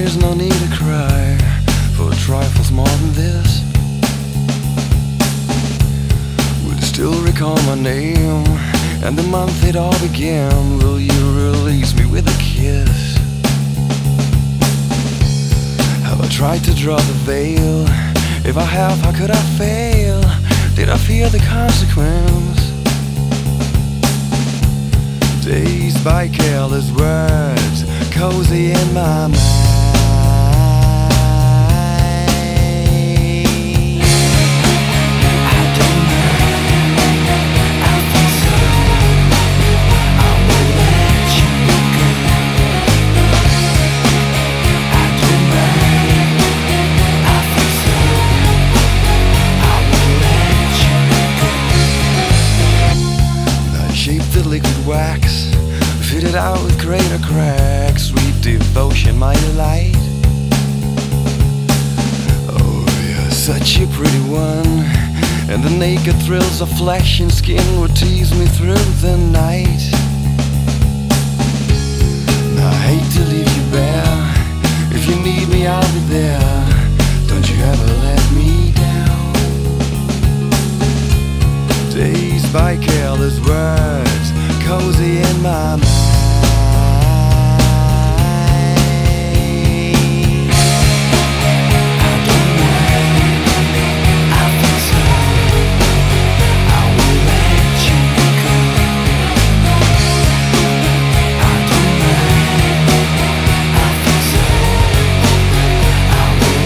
there's no need to cry for trifles more than this. Will you still recall my name and the month it all began? Will you release me with a kiss? Have I tried to draw the veil? If I have, how could I fail? Did I fear the consequence? Dazed by careless words, cozy in my mind. I don't mind, I think so. I will let you go. I don't mind, I think so. I will let you go. I shaped the liquid wax, fitted out with greater cracks. Sweet devotion, my delight. Oh, you're such a pretty one, and the naked thrills of flesh and skin would tease me through the night. Now, I hate to leave you bare. If you need me, I'll be there. Don't you ever let me down. Dazed by careless words, cozy in my mind. I don't mind, I think so. I will let you go. I don't mind, I think so. I will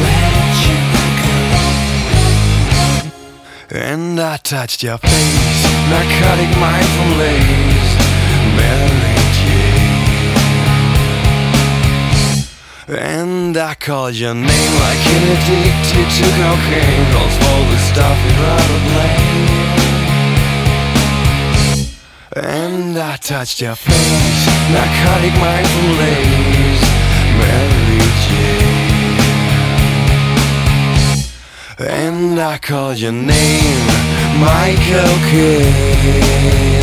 let you go. And I touched your face, narcotic mind from lace, Mary Jane. And I called your name like an addicted to cocaine. Calls all the stuff you'd rather blame. And I touched your face, narcotic mind from lace, Mary Jane. And I called your name, my cocaine.